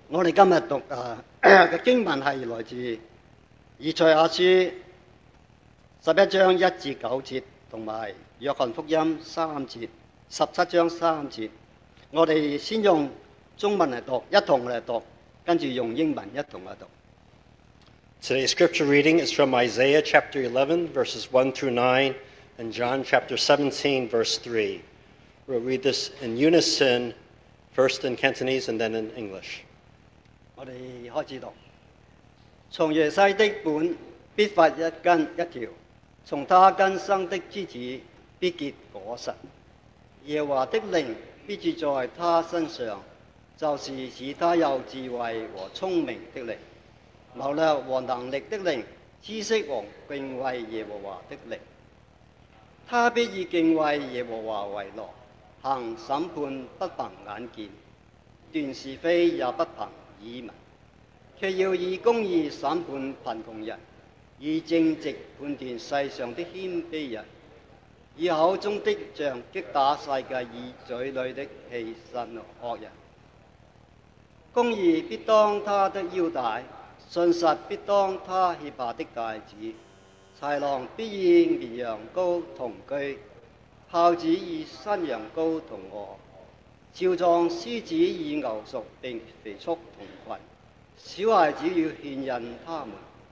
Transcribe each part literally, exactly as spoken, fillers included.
我哋今日讀啊嘅經文係來自以賽亞書十一章一至九節，同埋約翰福音三節十七章三節。我哋先用中文嚟讀，一同嚟讀，跟住用英文一同嚟讀。 Today's scripture reading is from Isaiah chapter eleven, verses one through nine, and John chapter seventeen, verse three. We'll read this in unison, first in Cantonese and then in English. 我哋開始讀。從耶西的本必發一根一條，從他根生的枝子必結果實。耶和華的靈必住在他身上，就是使他有智慧和聰明的靈，謀略和能力的靈，知識和敬畏耶和華的靈。他必以敬畏耶和華為樂，行審判不憑眼見，斷是非也不憑耳聞，卻要以公義審判貧窮人，以正直判斷世上的謙卑人，以口中的杖擊打世界，以嘴裏的氣殺惡人。公義必當他的腰帶，信實必當他脅下的帶子。豺狼必以綿羊羔同居，豹子以新羊羔同軛，少壯獅子以牛犢並肥畜同群。小孩子要牽引他們。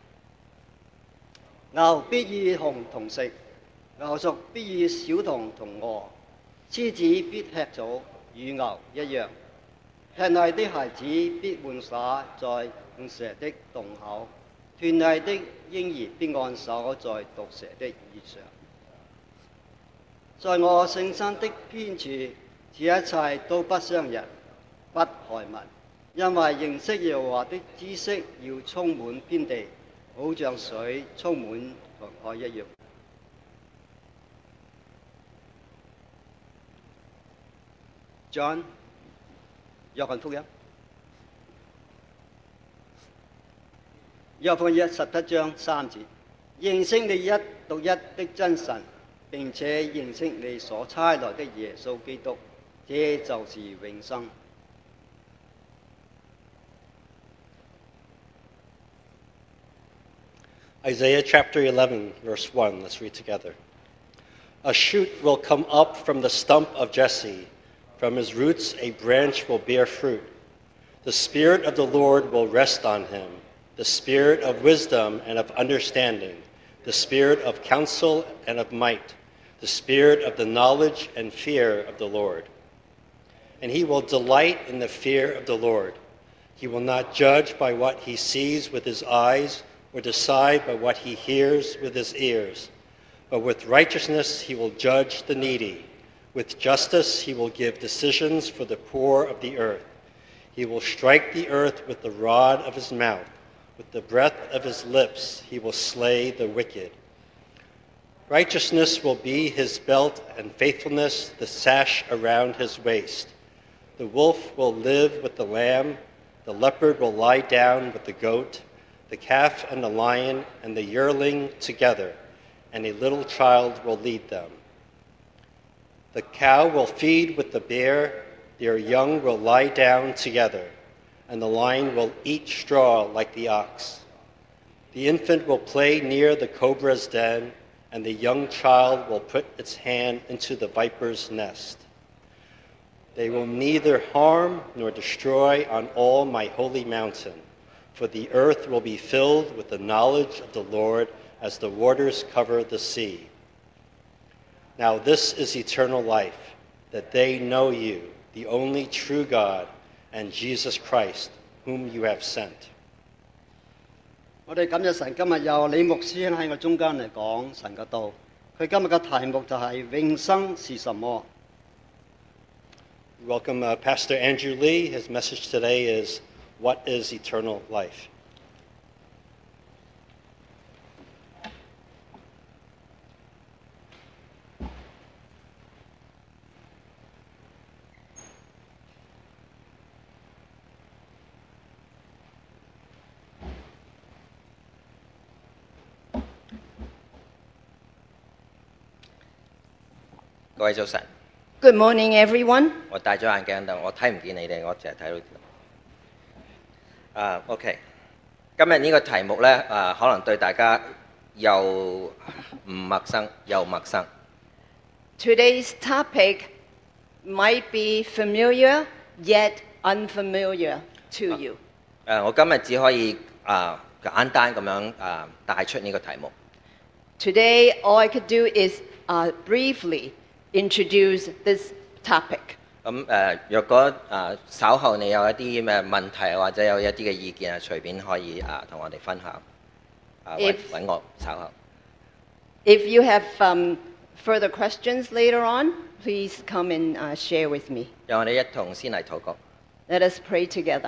牛必以熊同食，牛犢必以小童同餓。獅子必吃草，與牛一樣。吃奶的孩子必玩耍在毒蛇的洞口，斷奶的嬰兒必按手在毒蛇的耳上。在我聖山的偏處，這一切都不傷人，不害民，因為認識耶和華的知識要充滿遍地，好像水充滿紅海一樣。John， 約翰福音，約翰福音十七章三節，認識你一獨一的真神，並且認識你所差來的耶穌基督，這就是永生。 Isaiah chapter eleven, verse one. Let's read together. A shoot will come up from the stump of Jesse. From his roots a branch will bear fruit. The Spirit of the Lord will rest on him, the Spirit of wisdom and of understanding, the Spirit of counsel and of might, the Spirit of the knowledge and fear of the Lord. And he will delight in the fear of the Lord. He will not judge by what he sees with his eyes, or decide by what he hears with his ears. But with righteousness he will judge the needy. With justice he will give decisions for the poor of the earth. He will strike the earth with the rod of his mouth. With the breath of his lips he will slay the wicked. Righteousness will be his belt, and faithfulness the sash around his waist. The wolf will live with the lamb. The leopard will lie down with the goat. The calf and the lion and the yearling together, and a little child will lead them. The cow will feed with the bear, their young will lie down together, and the lion will eat straw like the ox. The infant will play near the cobra's den, and the young child will put its hand into the viper's nest. They will neither harm nor destroy on all my holy mountain, for the earth will be filled with the knowledge of the Lord as the waters cover the sea. Now this is eternal life, that they know you, the only true God, and Jesus Christ, whom you have sent. 我哋感謝神，今日有李牧師喺我中間嚟講神嘅道。佢今日嘅題目就係永生是什麼。 Welcome uh, Pastor Andrew Lee. His message today is, What is eternal life? 各位早晨。 Good morning, everyone. 我戴咗眼鏡，但我睇唔見你哋，我淨係睇到。 啊、OK， 今日呢個題目呢，啊、可能對大家又唔陌生又陌生。 Today's topic might be familiar yet unfamiliar to you. 誒、我今日只可以啊、簡單咁樣啊、帶出呢個題目。 Today, all I could do is uh, briefly introduce this topic. 咁誒、若果啊、稍後你有一啲咩問題或者有一啲嘅意見啊，隨便可以啊同我哋分享。啊揾 If- 揾我稍後。 If you have um, further questions later on, please come and uh, share with me. 讓我哋一同先嚟禱告。 Let us pray together.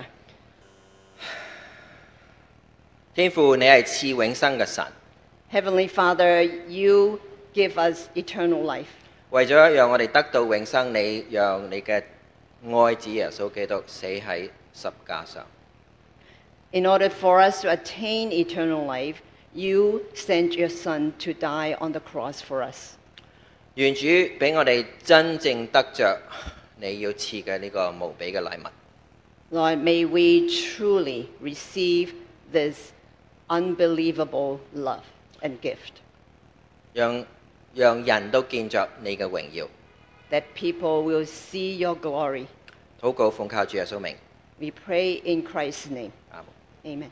天父，你係賜永生嘅神， Heavenly Father, you give us eternal life. 為咗讓我哋得到永生，你讓你嘅愛子耶穌基督死喺十架上。 In order for us to attain eternal life, you sent your Son to die on the cross for us. 願主俾我哋真正得着你要賜嘅呢個無比嘅禮物。 Lord, may we truly receive this unbelievable love and gift, 讓讓人都見着你嘅榮耀。 that people will see your glory. 禱告奉靠主耶穌名， We pray in Christ's name. 阿門。 Amen.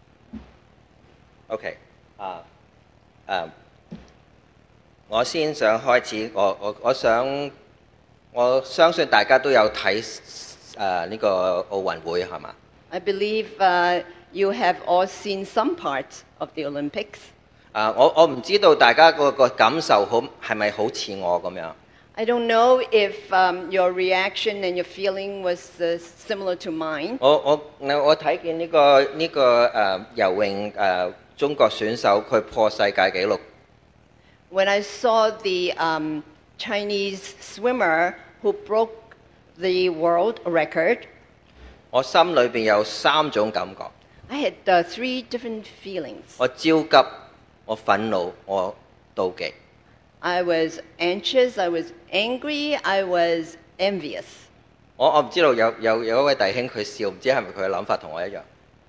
OK， 啊誒，我先想開始，我我我想我相信大家都有睇誒呢個奧運會係嘛？ I believe uh, you have all seen some parts of the Olympics. 啊，我我唔知道大家個個感受好係咪好似我咁樣？ I don't know if um, your reaction and your feeling was uh, similar to mine. 我我我我睇見呢、個呢、個誒、呃、游泳誒、呃、中國選手佢破世界紀錄。 When I saw the um, Chinese swimmer who broke the world record, 我心裏邊有三種感覺： I had uh, three different feelings. 我焦急，我憤怒，我妒忌。 I was anxious, I was angry, I was envious. 我我唔知道有有有一位弟兄佢笑，唔知係咪佢嘅諗法同我一樣？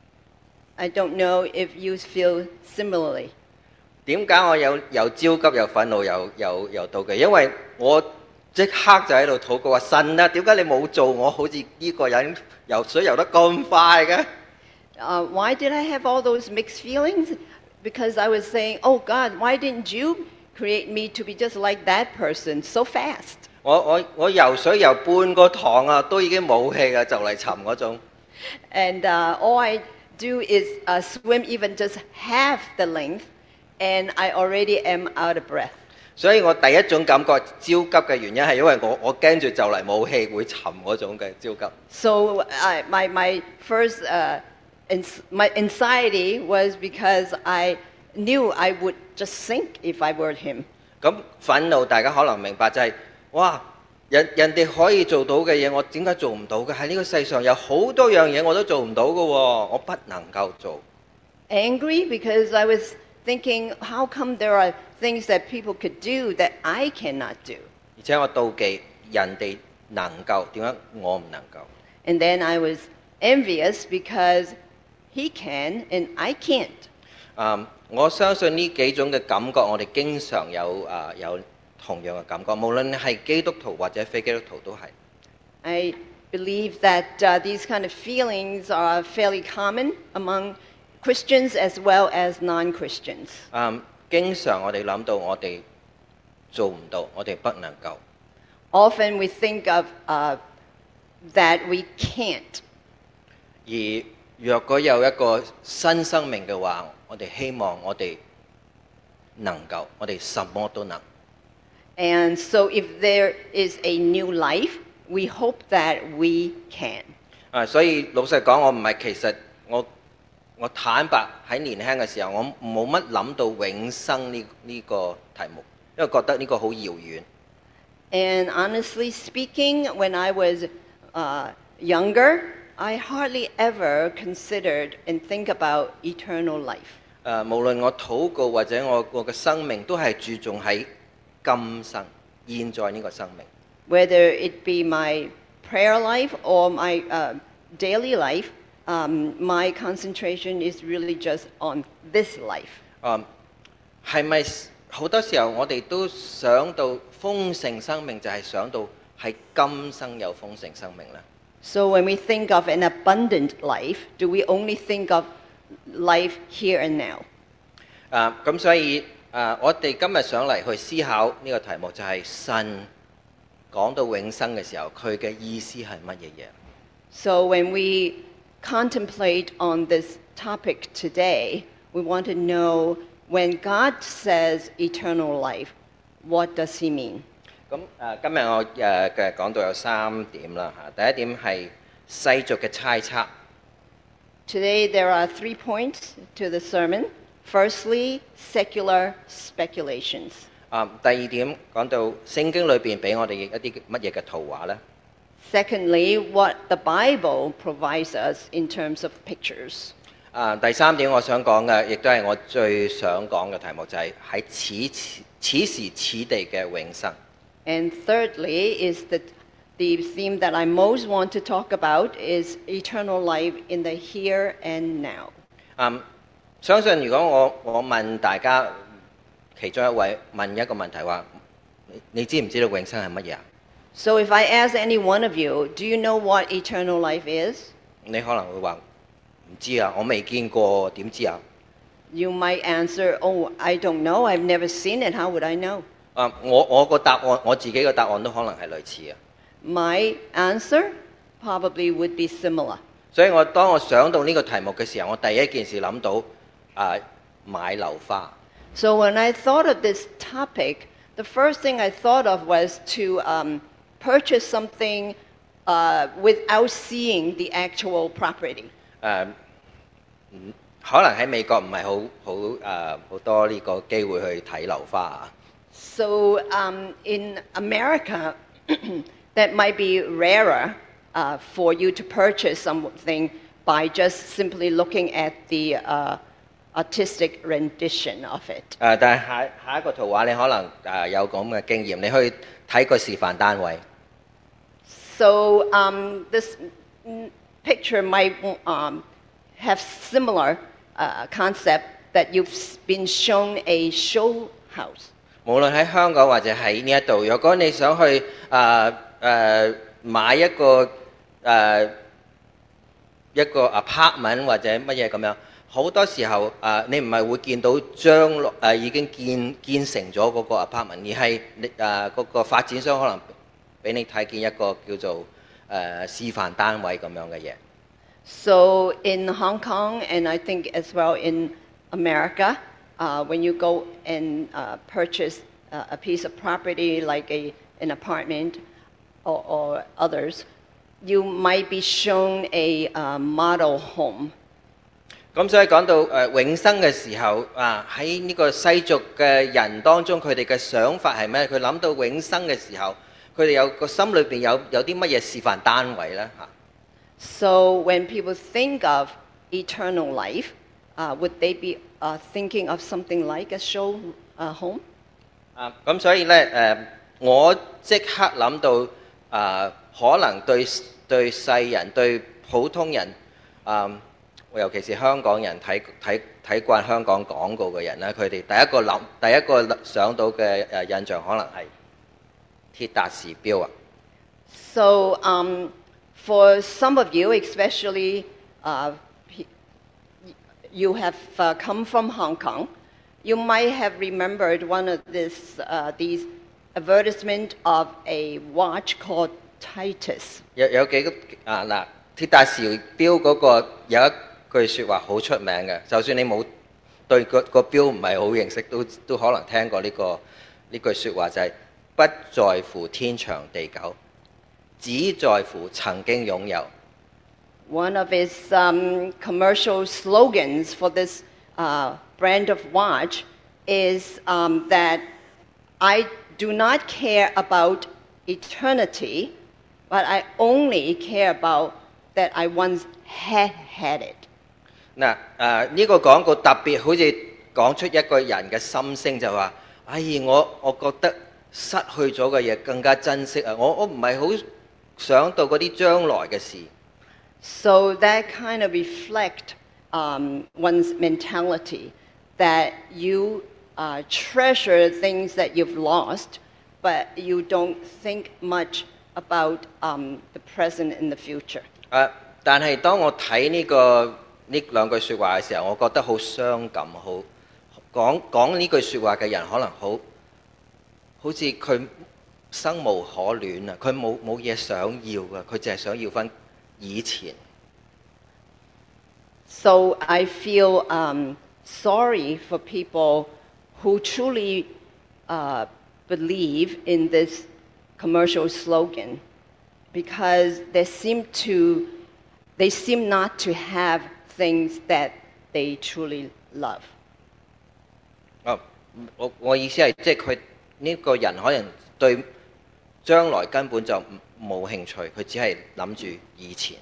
I don't know if you feel similarly. 點解我有有焦急、有憤怒、有有有妒忌？因為我即刻就喺度禱告話：神啊，點解你冇做我好似呢個人游水游得咁快嘅？ Uh, why did I have all those mixed feelings? Because I was saying, oh God, why didn't you create me to be just like that person so fast? 我我我游水游半個堂啊，都已經冇氣啦，就嚟沉嗰種。 And uh, all I do is uh, swim even just half the length, and I already am out of breath. 所以我第一種感覺焦急嘅原因係因為我我驚住就嚟冇氣會沉嗰種嘅焦急。 So I, my, my first uh, ins- my anxiety was because I knew I would just sink if I were him. 咁憤怒大家可能明白就係、哇，人人哋可以做到嘅嘢，我點解做唔到嘅？喺呢個世上有好多樣嘢我都做唔到嘅喎，我不能夠做。 Angry because I was thinking, how come there are things that people could do that I cannot do? 而且我妒忌人哋能夠，點解我唔能夠？ And then I was envious because he can and I can't. 啊、我相信呢幾種嘅感覺，我哋經常有啊、有同樣嘅感覺，無論係基督徒或者非基督徒都係。 I believe that uh, these kind of feelings are fairly common among Christians as well as non-Christians. 啊、經常我哋諗到我哋做唔到，我哋不能夠。 Often we think of uh, that we can't. 而若果有一個新生命嘅話，我哋希望我哋能夠，我哋什麼都能。 And so if there is a new life, we hope that we can. 啊，所以老實講，我唔係其實我我坦白喺年輕嘅時候，我冇乜諗到永生呢呢個題目，因為覺得呢個好遙遠。 And honestly speaking, when I was uh, younger, I hardly ever considered and think about eternal life. 誒、無論我禱告或者我我嘅生命，都係注重喺今生，現在呢個生命。 Whether it be my prayer life or my uh, daily life, um, my concentration is really just on this life. 嗯，係咪好多時候我哋都想到豐盛生命，就係想到係今生有豐盛生命呢？ So when we think of an abundant life, do we only think of life here and now? 啊，咁所以啊，我哋今日上嚟去思考呢個題目，就係神講到永生嘅時候，佢嘅意思係乜嘢嘢？ So when we contemplate on this topic today, we want to know when God says eternal life, what does he mean? 咁誒，今日我誒嘅講到有三點啦嚇。第一點係世俗嘅猜測。 Today there are three points to the sermon. Firstly, secular speculations. 啊，第二點講到聖經裏邊俾我哋一啲乜嘢嘅圖畫呢？ Secondly, what the Bible provides us in terms of pictures. 啊，第三點我想講嘅，亦都係我最想講嘅題目，就係喺此此此時此地嘅永生。 And thirdly is that the theme that I most want to talk about is eternal life in the here and now. 嗯，相信如果我我問大家其中一位問一個問題話，你你知唔知道永生係乜嘢啊？ So if I ask any one of you, do you know what eternal life is? 你可能會話唔知啊，我未見過，點知啊？ You might answer, oh, I don't know, I've never seen it, how would I know? 啊，我我個答案，我自己嘅答案都可能係類似嘅。 My answer probably would be similar. 所以我當我想到呢個題目嘅時候，我第一件事諗到啊買樓花。 So when I thought of this topic, the first thing I thought of was to um, purchase something uh, without seeing the actual property. 誒、嗯可能喺美國唔係好好誒好多呢個機會去睇樓花啊。 So um, in America, that might be rarer uh, for you to purchase something by just simply looking at the uh, artistic rendition of it. 誒、但係下下一個圖畫你可能誒、有咁嘅經驗，你去睇個示範單位。 So um, this mm, picture might um, have similar uh, concept that you've s- been shown a show house. 無論喺香港或者喺呢一度，如果你想去誒誒、呃呃、買一個誒、呃一個 apartment 或者乜嘢咁樣，好多時候誒、呃你唔係會見到將來誒、呃已經建建成咗嗰個 apartment， 而係你誒嗰個發展商可能俾你睇見一個叫做誒、呃示範單位咁樣嘅嘢。 So in Hong Kong, and I think as well in America, uh, when you go and uh, purchase uh, a piece of property like a, an apartment or, or others, you might be shown a uh, model home. 咁所以講到誒、呃永生嘅時候啊，喺呢個世俗嘅人當中，佢哋嘅想法係咩？佢諗到永生嘅時候，佢哋有個心裏邊有有啲乜嘢示範單位咧嚇？ So when people think of eternal life, uh, would they be uh, thinking of something like a show uh, home? 啊，咁所以咧誒、呃我即刻諗到啊、可能對對世人對普通人啊、尤其是香港人睇睇睇慣香港廣告嘅人咧，佢哋第一個諗第一個想到嘅誒印象可能係鐵達時錶啊。 So, um, for some of you, especially uh, pe- you have uh, come from Hong Kong, you might have remembered one of this, uh, these advertisement of a watch called Titus. 有有幾個啊嗱，鐵達時錶嗰個有一句説話好出名嘅，就算你冇對個個錶唔係好認識，都都可能聽過呢、個呢句説話，就係、不在乎天長地久，只在乎曾經擁有。 One of his um, commercial slogans for this uh, brand of watch is um, that I do not care about eternity, but I only care about that I once had had it. 嗱誒呢個廣告特別好似講出一個人嘅心聲，就話：哎我我覺得失去咗嘅嘢更加珍惜啊！我我唔係好想到嗰啲將來嘅事。 So that kind of reflect um, one's mentality that you uh, treasure things that you've lost, but you don't think much about um, the present and the future. 誒、但係當我睇呢、個呢兩句説話嘅時候，我覺得好傷感，好講講呢句説話嘅人可能好好似佢生無可戀啊，佢冇冇嘢想要嘅，佢淨係想要翻以前。 So I feel um, sorry for people who truly uh, believe in this commercial slogan because they seem to they seem not to have things that they truly love. 哦，我我意思係即係佢呢個人可能對將來根本就冇興趣，佢只係諗住以前。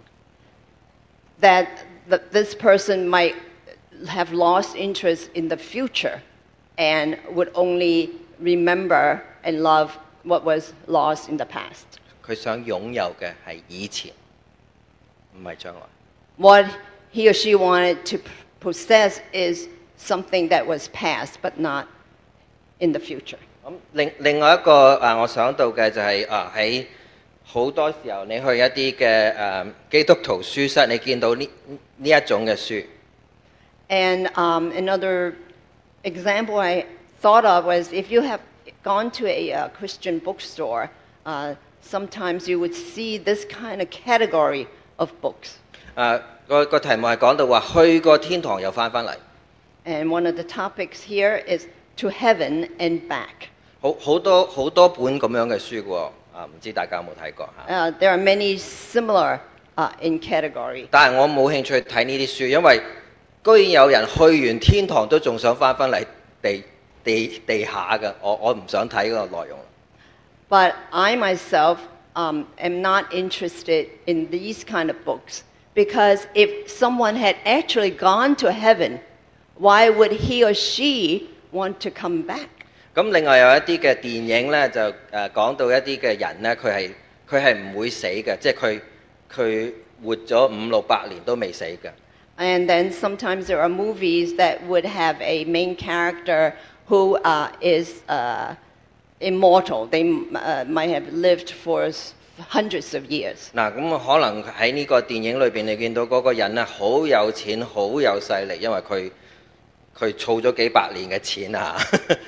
That th- this person might have lost interest in the future and would only remember and love what was lost in the past. 佢想擁有嘅係以前，唔係將來。 What he or she wanted to p- possess is something that was past, but not in the future. 咁另另外一個啊，我想到嘅就係、啊喺好多時候你去一啲嘅誒基督徒書室，你見到呢呢一種嘅書。 And um, another example I thought of was if you have gone to a uh, Christian bookstore, uh, sometimes you would see this kind of category of books. 誒個個題目係講到話去過天堂又翻返嚟， And one of the topics here is to heaven and back. 好好多好多本咁樣嘅書嘅喎。啊，唔知大家有冇睇過嚇？ Uh, there are many similar uh, in category. 但係我冇興趣睇呢啲書，因為居然有人去完天堂都仲想翻返嚟地地地下嘅，我我唔想睇嗰個內容。 But I myself um, am not interested in these kind of books because if someone had actually gone to heaven, why would he or she want to come back? 咁另外有一啲嘅電影咧，就誒、呃、講到一啲嘅人咧，佢係佢係唔會死嘅，即係佢佢活咗五六百年都未死嘅。 And then sometimes there are movies that would have a main character who uh, is uh, immortal. They uh, might have lived for s- hundreds of years. 嗱，咁可能喺呢個電影裏邊，你見到嗰個人咧好有錢、好有勢力，因為佢佢儲咗幾百年嘅錢啊。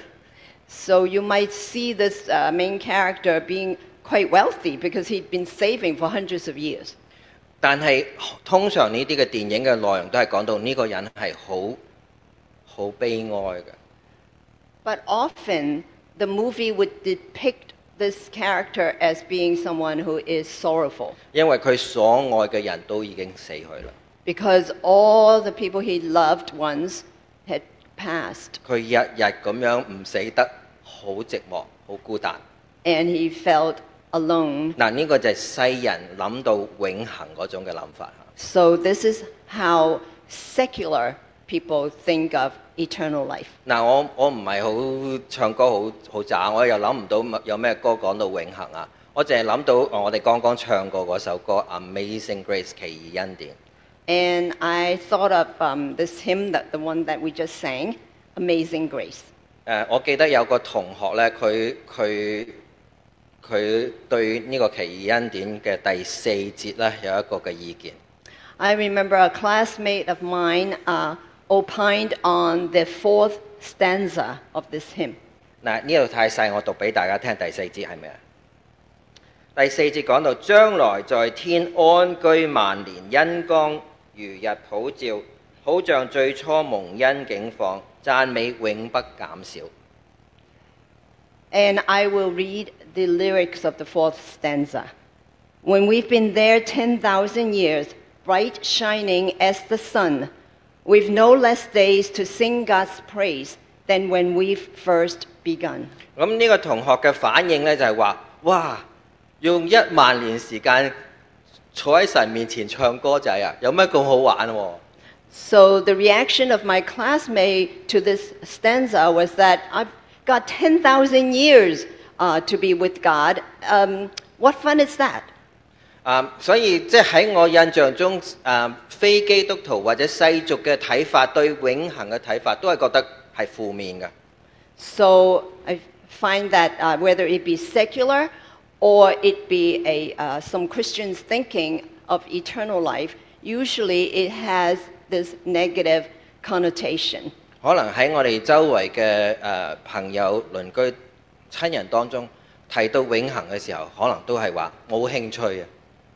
So you might see this uh, main character being quite wealthy because he'd been saving for hundreds of years. 但係通常呢啲嘅電影嘅內容都係講到呢個人係好好悲哀嘅。 But often the movie would depict this character as being someone who is sorrowful 因為佢所愛嘅人都已經死去啦， because all the people he loved once had passed 佢日日咁樣唔死得，好寂寞，好孤單。 and he felt alone. 嗱，呢個就係世人諗到永恆嗰種嘅諗法。 So this is how secular people think of eternal life. 嗱，我我唔係好唱歌好好渣，我又諗唔到有咩歌講到永恆啊！我淨係諗到哦我哋剛剛唱過嗰首歌《Amazing Grace》奇異恩典。 And I thought of um, this hymn, that the one that we just sang, Amazing Grace. 誒、我記得有個同學咧，佢佢佢對呢個奇異恩典嘅第四節咧有一個嘅意見。 I remember a classmate of mine uh, opined on the fourth stanza of this hymn. 嗱，呢度太細，我讀俾大家聽第四節係咪啊？第四節講到將來在天安居萬年，恩光如日普照，好像最初蒙恩景況，讚美永不減少。 And I will read the lyrics of the fourth stanza. When we've been there ten thousand years, bright shining as the sun, we've no less days to sing God's praise than when we've first begun. 咁呢個同學嘅反應呢，就係話：哇，用一萬年時間坐喺神面前唱歌仔啊，有咩咁好玩喎？ So the reaction of my classmate to this stanza was that I've got ten thousand years uh, to be with God. Um, what fun is that? 啊，所以即係喺我印象中，啊非基督徒或者世俗嘅睇法，對永恆嘅睇法，都係覺得係負面嘅。 So I find that uh, whether it be secular or it be a, uh, some Christians thinking of eternal life, usually it has this negative connotation. 可能喺我哋周圍嘅誒朋友、鄰居、親人當中提到永恆嘅時候，可能都係話冇興趣啊。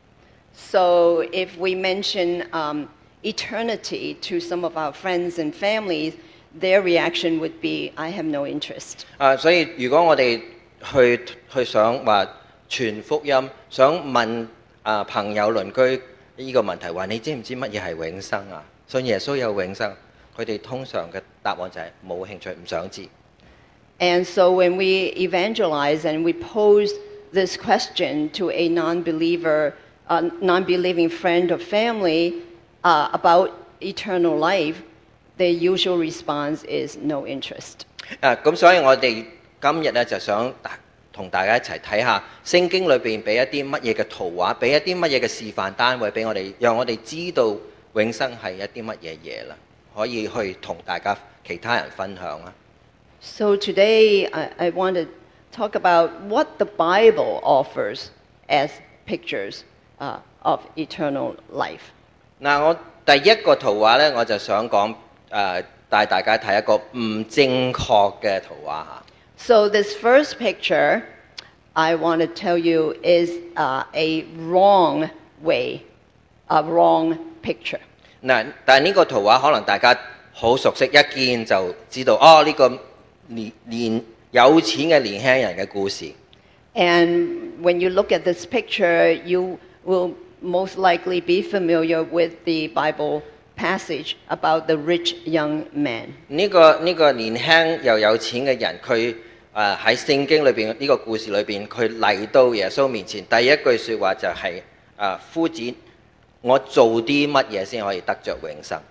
So if we mention um, eternity to some of our friends and families, their reaction would be, I have no interest. 啊，所以如果我哋去去想話傳福音，想問啊朋友鄰居呢個問題，話你知唔知乜嘢係永生啊？信耶穌有永生，佢哋通常嘅答案就係冇興趣，唔想知。 And so when we evangelize and we pose this question to a non-believer, uh, non-believing friend or family uh, about eternal life, the usual response is no interest. 啊，咁所以我哋今日咧就想同大家一齊睇下聖經裏邊俾一啲乜嘢嘅圖畫，俾一啲乜嘢嘅示範單位俾我哋，讓我哋知道永生係一啲乜嘢嘢啦，可以去同大家其他人分享啦。 So today I, I want to talk about what the Bible offers as pictures uh, of eternal life. 嗱，我第一個圖畫咧，我就想講誒帶大家睇一個唔正確嘅圖畫嚇。 So this first picture, I want to tell you, is uh, a wrong way, a wrong picture. 嗱，但係呢個圖畫可能大家好熟悉，一見就知道哦，呢、這個年年有錢嘅年輕人嘅故事。 And when you look at this picture, you will most likely be familiar with the Bible passage about the rich young man. 呢、這個呢、這個年輕又有錢嘅人，佢誒喺聖經裏邊呢個故事裏邊，佢嚟到耶穌面前，第一句説話就係、是、誒、呃、夫子，我做啲乜嘢先可以得着永生？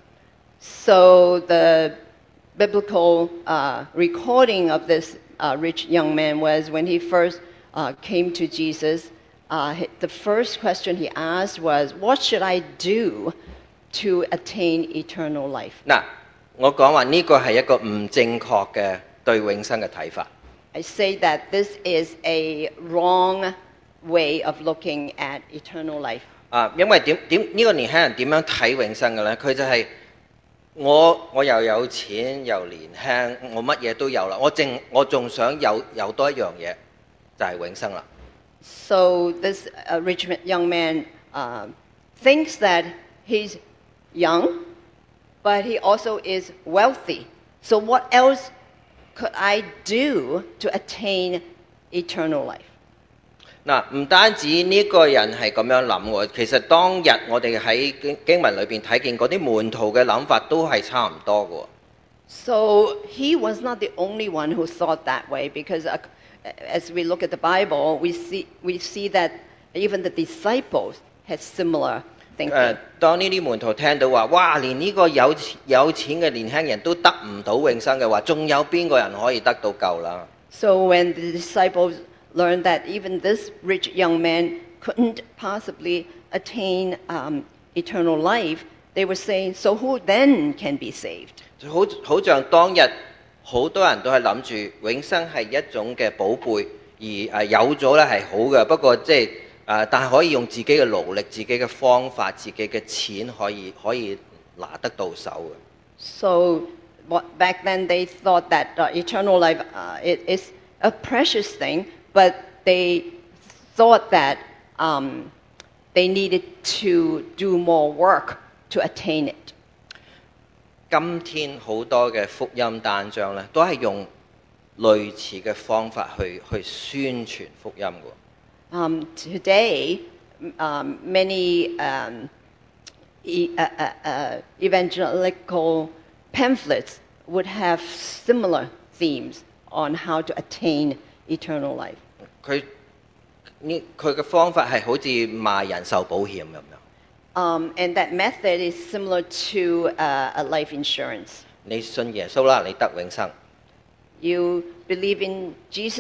So the biblical uh, recording of this uh, rich young man was when he first uh, came to Jesus. Uh, the first question he asked was, "What should I do to attain eternal life?" 嗱，我講話呢個係一個唔正確嘅對永生嘅睇法。 I say that this is a wrong way of looking at eternal life. 啊，因為點點呢個年輕人點樣睇永生嘅咧？佢就係、是、我我又有錢又年輕，我乜嘢都有啦，我淨我仲想有有多一樣嘢，就係、是、永生啦。 So this uh, rich young man uh, thinks that he's young, but he also is wealthy. So what else could I do to attain eternal life? 嗱，唔單止呢個人係咁樣諗喎，其實當日我哋喺經經文裏邊睇見嗰啲門徒嘅諗法都係差唔多嘅喎。 So he was not the only one who thought that way, because uh, as we look at the Bible, we see we see that even the disciples had similar thinking. 誒，當呢啲門徒聽到話，哇，連呢個有有錢嘅年輕人都得唔到永生嘅話，仲有邊個人可以得到救啦？ So when the disciples learned that even this rich young man couldn't possibly attain um, eternal life, they were saying, so who then can be saved? 好好像當日好多人都係諗住永生係一種嘅寶貝，而誒有咗咧係好嘅，不過即係誒，但係可以用自己嘅勞力、自己嘅方法、自己嘅錢可以可以拿得到手嘅。 So what, back then they thought that uh, eternal life uh, it is a precious thing, but they thought that um, they needed to do more work to attain it. 今天好多嘅福音單張咧，都係用類似嘅方法去去宣傳福音嘅。 Um, today, um, many um, e- uh, uh, uh, evangelical pamphlets would have similar themes on how to attain eternal life. 佢呢佢嘅方法係好似賣人壽保險咁樣。 Um, and that method is similar to uh, a life insurance. 你信耶穌啦，你得永生。 You believe in Jesus,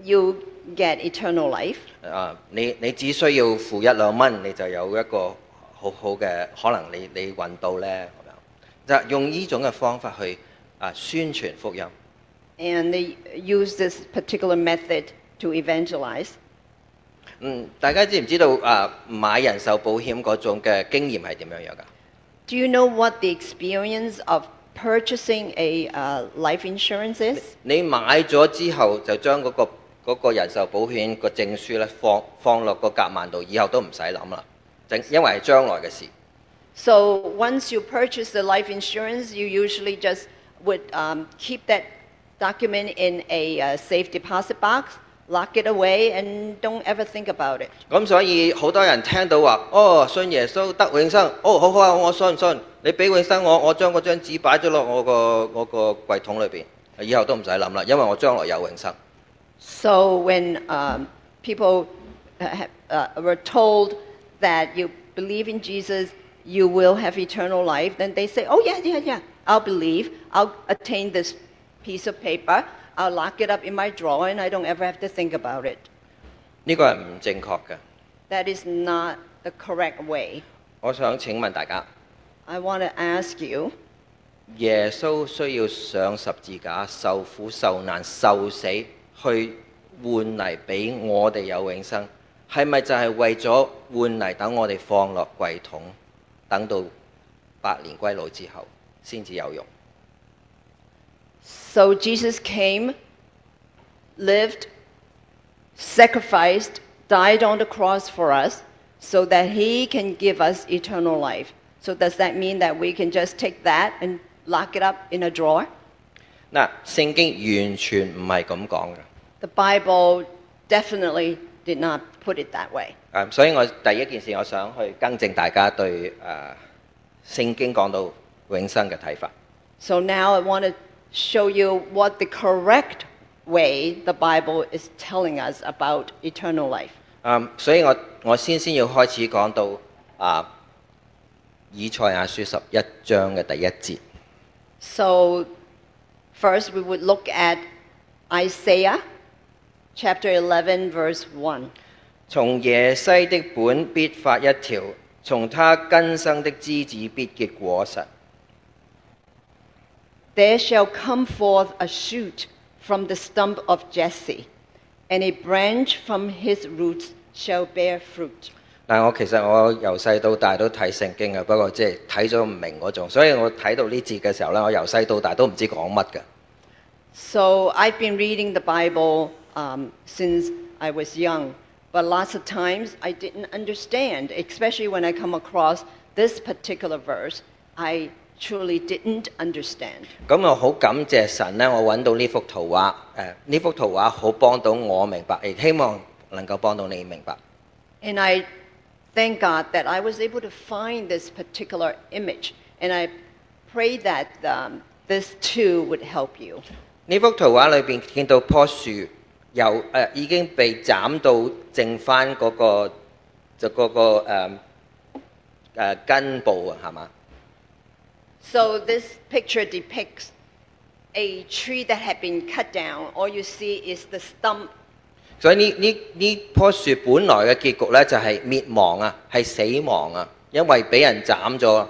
you get eternal life. 啊，你你只需要付一兩蚊，你就有一個好好嘅可能你，你你揾到咧咁樣，就用呢種嘅方法去啊宣傳福音。 And they use this particular method to evangelize. 嗯，大家知唔知道啊買人壽保險嗰種嘅經驗係點樣樣㗎？ Do you know what the experience of purchasing a uh, life insurance is? 你買咗之後就將嗰、個嗰、個人壽保險個證書咧放放落個夾萬度，以後都唔使諗啦，正因為係將來嘅事。 So once you purchase the life insurance, you usually just would um, keep that document in a uh, safe deposit box, lock it away, and don't ever think about it. 咁所以好多人聽到話，哦，信耶穌得永生，哦，好好啊，我信唔信？你俾永生我，我將嗰張紙擺咗落我個我個櫃桶裏邊，以後都唔使諗啦，因為我將來有永生。 So when um, people uh, ha- uh, were told that you believe in Jesus, you will have eternal life, then they say, oh, yeah, yeah, yeah, I'll believe. I'll attain this piece of paper. I'll lock it up in my drawer, and I don't ever have to think about it. 呢個係唔正確嘅。 That is not the correct way. 我想請問大家， I want to ask you, 耶穌需要上十字架受苦受難受死，去換嚟俾我哋有永生，係咪就係為咗換嚟等我哋放落櫃桶，等到百年歸老之後先至有用？ so Jesus came, lived, sacrificed, died on the cross for us so that he can give us eternal life. So does that mean that we can just take that and lock it up in a drawer? 嗱，聖經完全唔係咁講嘅。 The Bible definitely did not put it that way. 啊，所以我第一件事我想去更正大家對誒、呃、聖經講到永生嘅睇法。 So now I want to show you what the correct way the Bible is telling us about eternal life. 啊，所以我我先先要開始講到啊以賽亞書十一章嘅第一節。 So first we would look at Isaiah chapter eleven verse one. 從耶西的本必發一條，從他根生的枝子必結果實。 There shall come forth a shoot from the stump of Jesse, and a branch from his roots shall bear fruit. 嗱，我其實我由細到大都睇聖經嘅，不過即係睇咗唔明嗰種，所以我睇到呢節嘅時候咧，我由細到大都唔知講乜嘅。 So I've been reading the Bible um, since I was young, but lots of times I didn't understand, especially when I come across this particular verse. I truly didn't understand. 咁我好感謝神咧，我揾到呢幅圖畫，誒、呢幅圖畫好幫到我明白，亦希望能夠幫到你明白。 And I thank God that I was able to find this particular image, and I pray that um, this too would help you. 呢幅圖畫裏邊見到棵樹由誒、呃、已經被斬到剩翻嗰、個就嗰、個誒誒、呃呃、根部啊，係嘛？ So this picture depicts a tree that had been cut down. All you see is the stump. 所以呢呢呢棵樹本來嘅結局咧就係、滅亡啊，係死亡啊，因為俾人斬咗。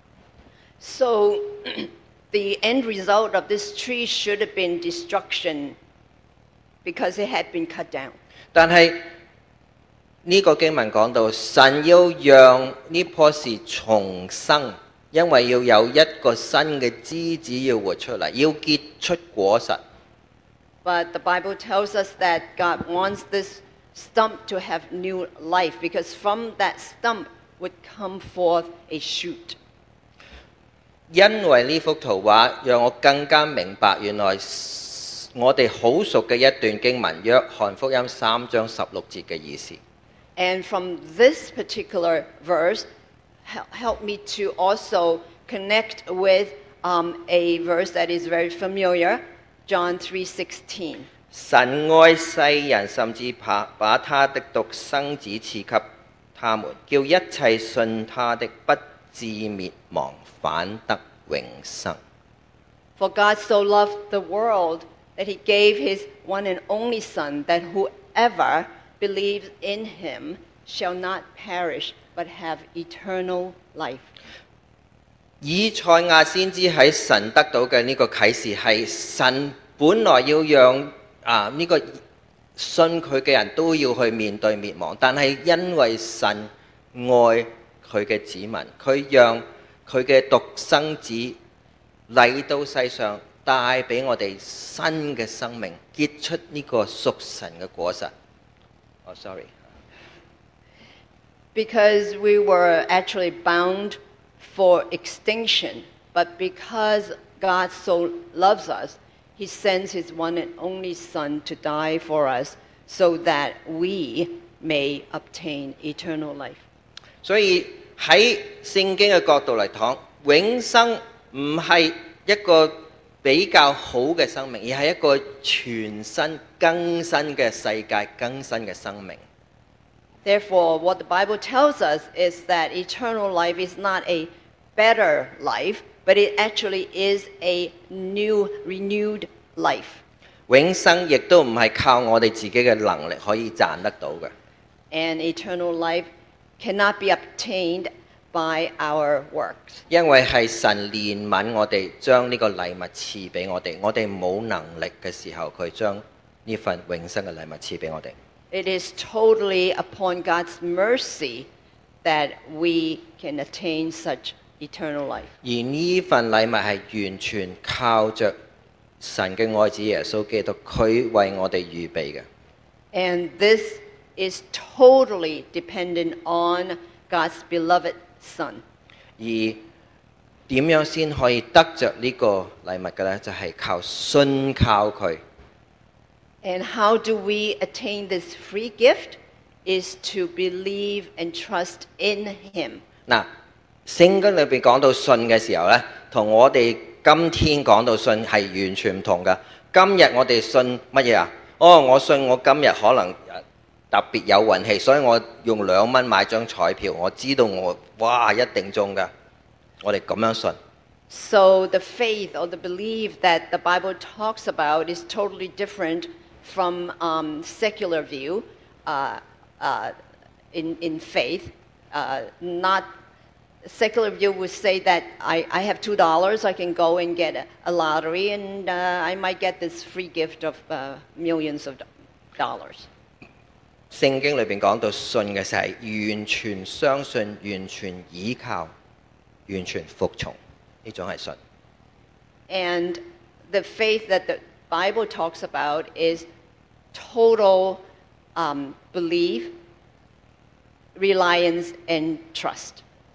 So the end result of this tree should have been destruction because it had been cut down. 但係呢、個經文講到，神要讓呢棵樹重生，因為要有一個新嘅枝子要活出嚟，要結出果實。 But the Bible tells us that God wants this stump to have new life because from that stump would come forth a shoot. 因為呢幅圖畫讓我更加明白，原來我哋好熟嘅一段經文《約翰福音》三章十六節嘅意思。 And from this particular verse, hel- help me to also connect with um, a verse that is very familiar, John three sixteen. 神愛世人，甚至把把他的獨生子賜給他們，叫一切信他的不至滅亡，反得永生。 For God so loved the world that he gave his one and only Son, that whoever believes in him shall not perish, but have eternal life. 以賽亞先知喺神得到嘅呢個啟示係神本來要讓啊呢、這個信佢嘅人都要去面對滅亡，但係因為神愛佢嘅子民，佢讓佢嘅獨生子嚟到世上，帶俾我哋新嘅生命，結出呢個屬神嘅果實。哦、oh,，sorry。 Because we were actually bound for extinction, but because God so loves us, he sends his one and only Son to die for us so that we may obtain eternal life. 所以喺聖經嘅角度嚟講，永生唔係一個比較好嘅生命，而係一個全新更新嘅世界，更新嘅生命。 Therefore, what the Bible tells us is that eternal life is not a better life, but it actually is a new, renewed life. 永生亦都唔係靠我哋自己嘅能力可以賺得到嘅。 And eternal life cannot be obtained by our works. 因為係神憐憫我哋，將呢個禮物賜俾我哋。我哋冇能力嘅時候，佢將呢份永生嘅禮物賜俾我哋。 It is totally upon God's mercy that we can attain such eternal life. 而呢份禮物係完全靠着神嘅愛子耶穌基督，佢為我哋預備嘅。 And this is totally dependent on God's beloved Son. 而點樣先可以得着呢個禮物嘅呢？就係、是、靠信靠佢。 And how do we attain this free gift? Is to believe and trust in him. 嗱，聖經裏邊講到信嘅時候呢，同我哋今天講到信係完全唔同㗎。今日我哋信乜嘢啊？哦，我信我今日可能特別有運氣，所以我用兩蚊買張彩票，我知道我哇一定中㗎。我哋咁樣信。 So the faith or the belief that the Bible talks about is totally different from um, secular view uh, uh, in, in faith. Uh, not secular view would say that I, I have two dollars, I can go and get a, a lottery, and uh, I might get this free gift of uh, millions of dollars. 聖經裏邊講到信嘅時候係完全相信、完全倚靠、完全服從，呢種係信。 And the faith that the Bible talks about is total um, belief, reliance, and trust.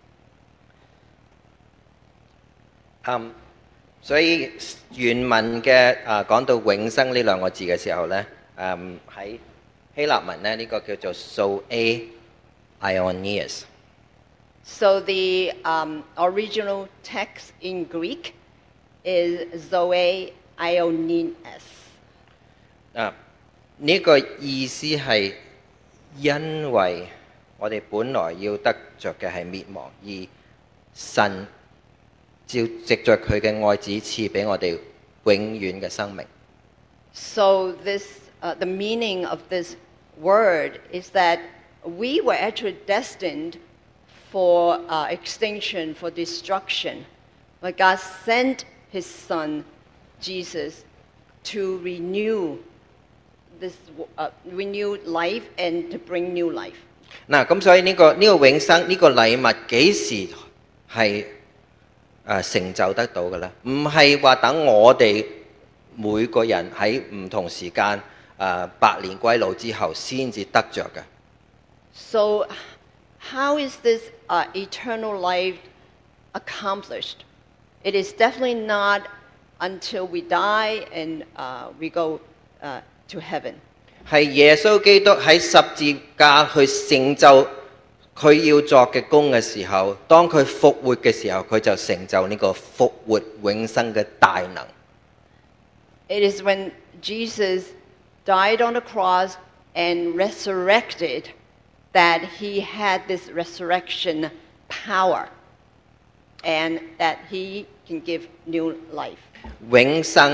嗯，所以原文嘅啊講到永生呢兩個字嘅時候呢，嗯喺希臘文呢，呢、這個叫做 zoe ionias。 So the um, original text in Greek is zoe ionias. 啊，呢、這個意思係因為我哋本來要得着嘅係滅亡，而神照藉着佢嘅愛子賜俾我哋永遠嘅生命。 So this, uh, the meaning of this word is that we were actually destined for uh, extinction, for destruction, but God sent His Son, Jesus, to renew this uh, renewed life and to bring new life. 嗱，咁所以呢、這個呢、這個永生呢、這個禮物幾時係誒、呃、成就得到嘅咧？唔係話等我哋每個人喺唔同時間誒、呃、百年歸老之後先至得着嘅。 So, how is this uh, eternal life accomplished? It is definitely not until we die and uh, we go uh, to heaven. 係耶穌基督喺十字架去成就佢要作嘅工嘅時候，當佢復活嘅時候，佢就成就呢個復活永生嘅大能。 It is when Jesus died on the cross and resurrected that he had this resurrection power and that he can give new life. 永生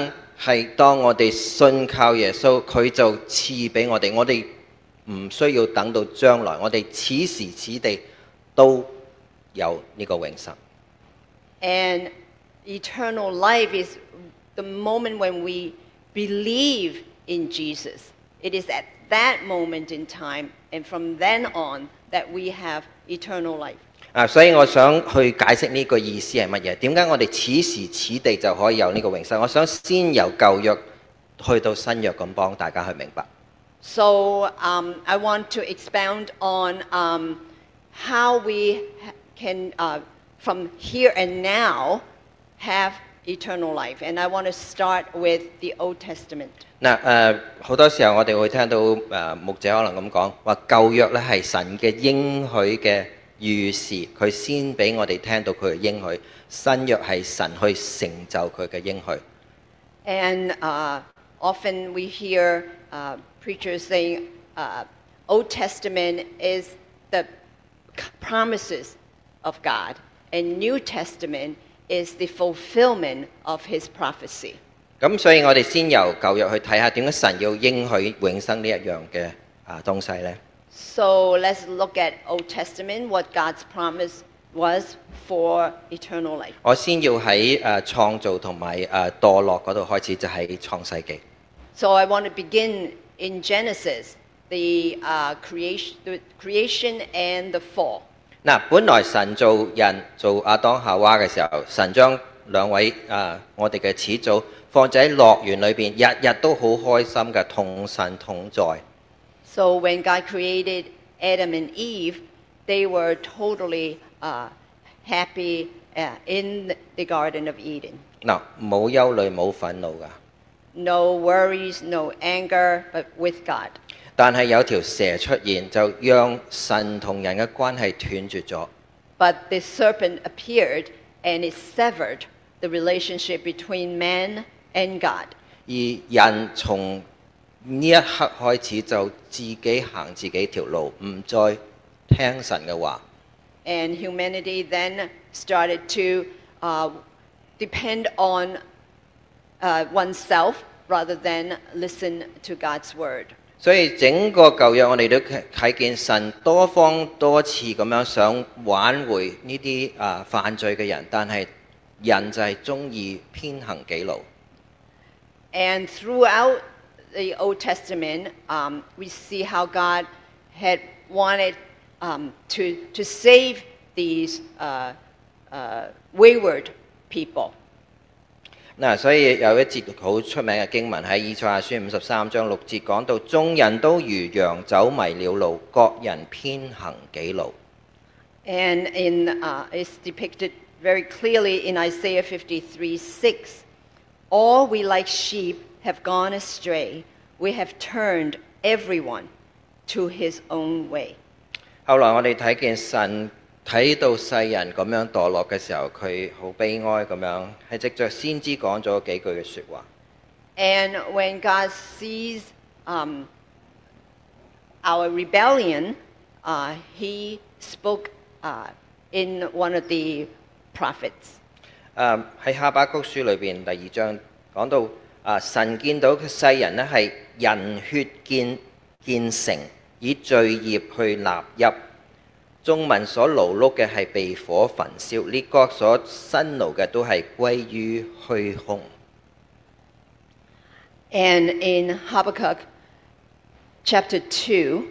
係當我哋信靠耶穌，佢就賜俾我哋，我哋唔需要等到將來，我哋此時此地都有呢個永生。 And eternal life is the moment when we believe in Jesus. It is at that moment in time, and from then on, that we have eternal life. 啊，所以我想去解釋呢個意思係乜嘢？點解我哋此時此地就可以有呢個永生？我想先由舊約去到新約咁幫大家去明白。 So um, I want to expound on um, how we ha- can, uh, from here and now, have eternal life. And I want to start with the Old Testament. 嗱誒，好多時候我哋會聽到誒牧者可能咁講，話舊約咧係神嘅應許嘅預示，佢先俾我哋聽到佢嘅應許；新約係神去成就佢嘅應許。 And uh, often we hear uh, preachers saying uh, Old Testament is the c- promises of God, and New Testament is the fulfillment of His prophecy. 咁所以我哋先由舊約去睇下點解神要應許永生呢一樣嘅啊東西呢？ So let's look at Old Testament, what God's promise was for eternal life. 我先要喺誒創造同埋誒墮落嗰度開始，就係創世記。 So I want to begin in Genesis, the, uh, creation, the creation and the fall. 嗱，本來神做人做亞當夏娃嘅時候，神將兩位啊我哋嘅始祖放咗喺樂園裏邊，日日都好開心嘅，同神同在。 So when God created Adam and Eve, they were totally uh, happy uh, in the Garden of Eden. 嗱，冇憂慮冇憤怒噶， No worries, no anger, but with God. 但係有條蛇出現，就讓神同人嘅關係斷絕咗。 But the serpent appeared and it severed the relationship between man and God. 而人從呢一刻開始就自己行自己條路，唔再聽神嘅話。 And humanity then started to uh, depend on uh, oneself rather than listen to God's word. 所以整個舊約我哋都睇見神多方多次咁樣想挽回呢啲啊犯罪嘅人，但係人就係中意偏行己路。 And throughout the Old Testament, um, we see how God had wanted um, to, to save these uh, uh, wayward people. 嗱，所以有一節好出名嘅經文喺以賽亞書五十三章六節講到，眾人都如羊走迷了路，各人偏行己路。 And in, uh, it's depicted very clearly in Isaiah fifty-three six. All we like sheep have gone astray. We have turned everyone to his own way. 後來我哋睇見神睇到世人咁樣墮落嘅時候，佢好悲哀咁樣，係藉着先知講咗幾句嘅説話。 And when God sees um, our rebellion, uh, he spoke uh, in one of the prophets. 誒喺哈巴谷書裏邊第二章講到啊，神見到世人呢係人血建建成，以罪孽去納邑。眾民所勞碌嘅係被火焚燒，列國所辛勞嘅都係歸於虛空。 And in Habakkuk chapter two,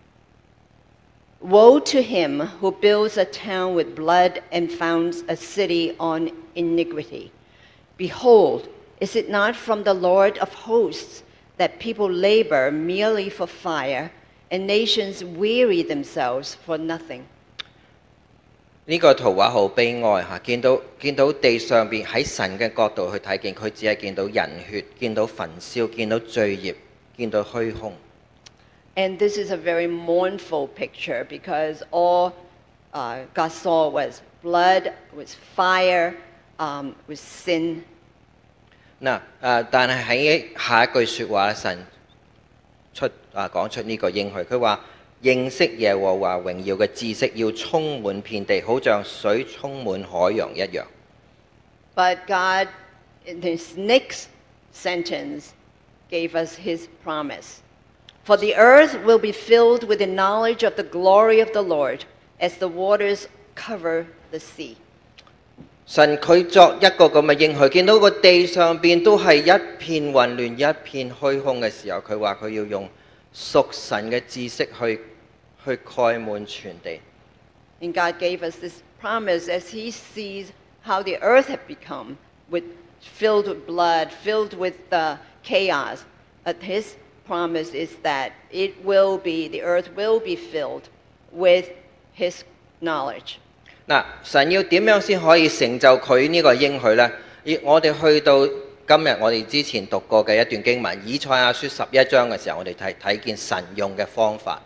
woe to him who builds a town with blood and founds a city on iniquity. Behold, is it not from the Lord of hosts that people labor merely for fire, and nations weary themselves for nothing? 呢個圖畫好悲哀嚇，見到見到地上邊喺神嘅角度去睇見，佢只係見到人血，見到焚燒，見到罪孽，見到虛空。 And this is a very mournful picture because all uh, God saw was blood, was fire, um, was sin. 嗱誒，但係喺下一句説話，神出啊講出呢個應許，佢話認識耶和華榮耀嘅知識要充滿遍地，好像水充滿海洋一樣。 But God, in this next sentence gave us his promise. For the earth will be filled with the knowledge of the glory of the Lord as the waters cover the sea. 神佢作一個咁嘅應許，見到個地上邊都係一片混亂、一片虛空嘅時候，佢話佢要用屬神嘅知識去去蓋滿全地。 And God gave us this promise as he sees how the earth had become with, filled with blood, filled with uh, chaos. But his promise is that it will be, the earth will be filled with his knowledge. 嗱，神要點樣先可以成就佢呢個應許呢？而我哋去到今日我哋之前讀過嘅一段經文，以賽亞書十一章嘅時候，我哋睇睇見神用嘅方法。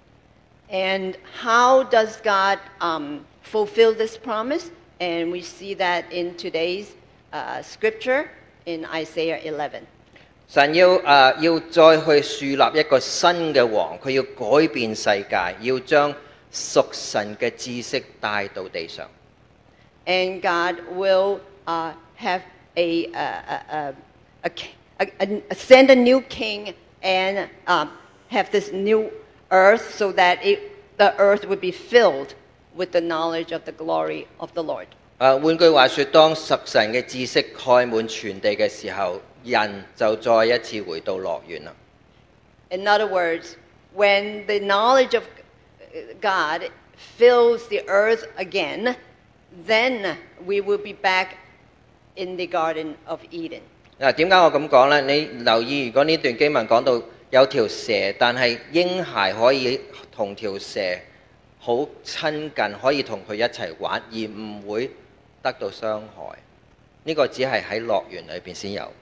And how does God um, fulfill this promise? And we see that in today's uh, scripture in Isaiah eleven. 神要誒、呃、要再去樹立一個新嘅王，佢要改變世界，要將屬神嘅知識帶到地上。 And God will uh, have a, uh, a, a, a, a, a send a new king and uh, have this new earth so that it, the earth would be filled with the knowledge of the glory of the Lord. 誒、換句話說，當屬神嘅知識蓋滿全地嘅時候，人就再一次回到樂園啦。 In other words, when the knowledge of God fills the earth again, then we will be back in the Garden of Eden. 嗱，點解我咁講呢？你留意，如果呢段經文講到有條蛇，但係嬰孩可以同條蛇好親近，可以同佢一齊玩，而唔會得到傷害。呢、這個只係喺樂園裏邊先有。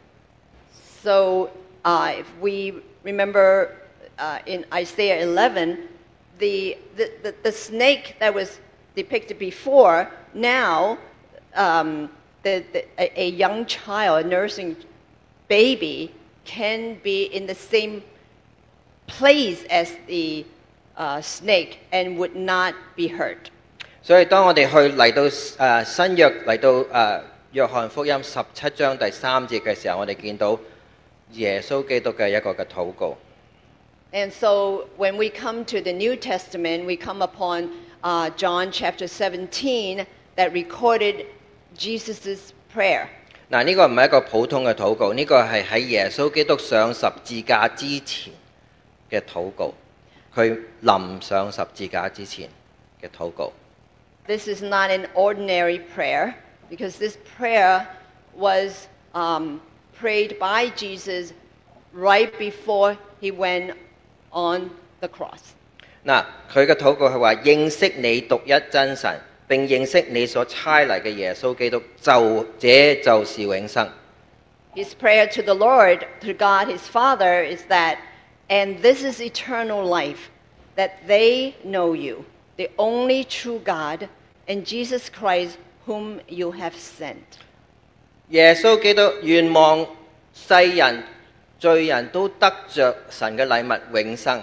So, uh, if we remember uh, in Isaiah eleven, the, the, the, the snake that was depicted before, now um, the, the, a, a young child, a nursing baby, can be in the same place as the uh, snake and would not be hurt. 所以當我哋去嚟到誒、呃、新約嚟到誒、呃、約翰福音十七章第三節嘅時候，我哋見到耶穌基督嘅一個嘅禱告。 And so when we come to the New Testament, we come upon uh, John chapter seventeen that recorded Jesus' prayer. 嗱，呢個唔係一個普通嘅禱告，呢、這個係喺耶穌基督上十字架之前嘅禱告，佢臨上十字架之前嘅禱告。 This is not an ordinary prayer because this prayer was um, prayed by Jesus right before he went on the cross. 嗱，佢嘅禱告係話認識你獨一真神，並認識你所差嚟嘅耶穌基督，就這就是永生。 His prayer to the Lord, to God his Father, is that, and this is eternal life, that they know you, the only true God, and Jesus Christ whom you have sent. 耶穌基督願望世人罪人都得着神嘅禮物永生。